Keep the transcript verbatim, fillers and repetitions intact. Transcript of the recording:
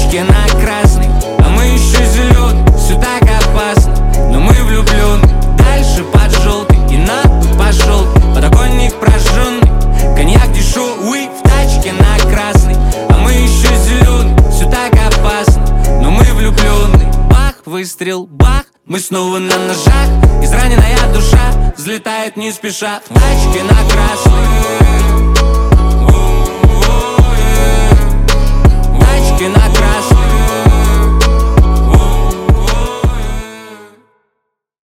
тачке на красный, а мы еще зеленый. Все так опасно, но мы влюблены. Дальше под желтый и на пошел подоконник прожженный. Коньяк дешевый в тачке на красный, а мы еще зеленый. Все так опасно, но мы влюблены. Бах, выстрел, бах, мы снова на ножах. Израненная душа взлетает не спеша в тачке на красный.